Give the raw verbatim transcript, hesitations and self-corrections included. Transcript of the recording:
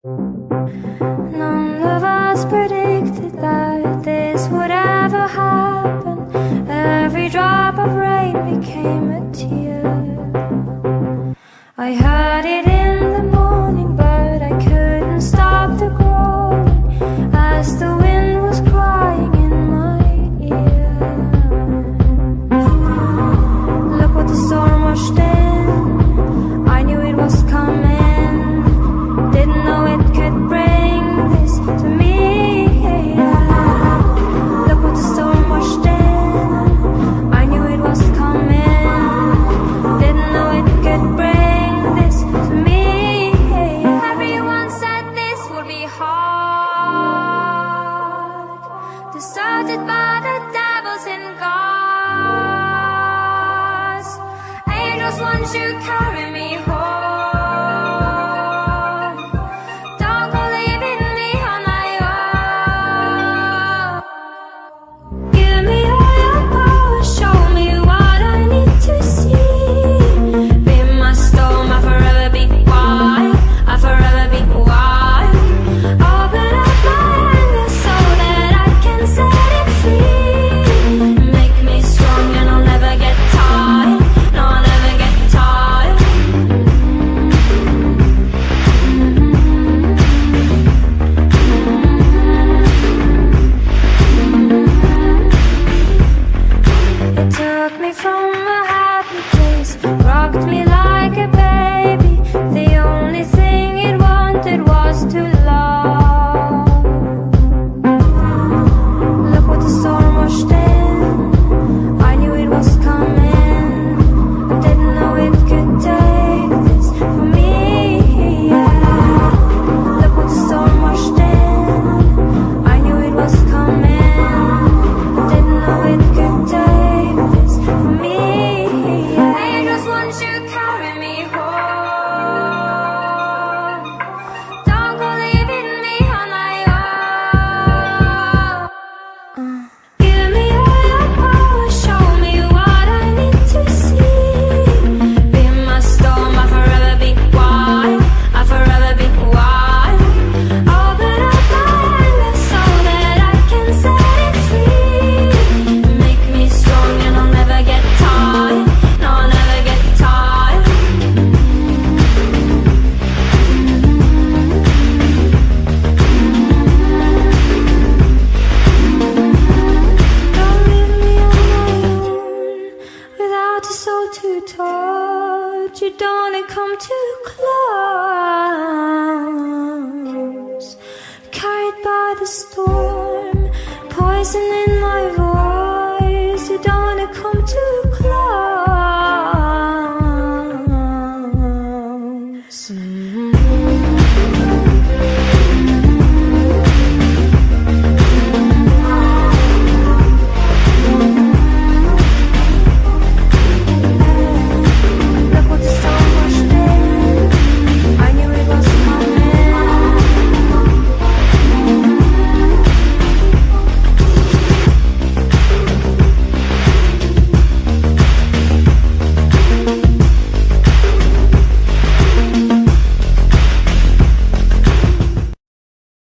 None of us predicted that this would ever happen. Every drop of rain became a tear. I heard it in the morning, but I couldn't stop the growing as the wind was crying in my ear. Look what the storm washed in. I knew it was coming. Didn't know it could bring this to me. Look what the storm washed in. I knew it was coming. Didn't know it could bring this to me. Everyone said this would be hard, deserted by the devils in guards. Angels want to carry me home. You don't come too close, carried by the storm, poison in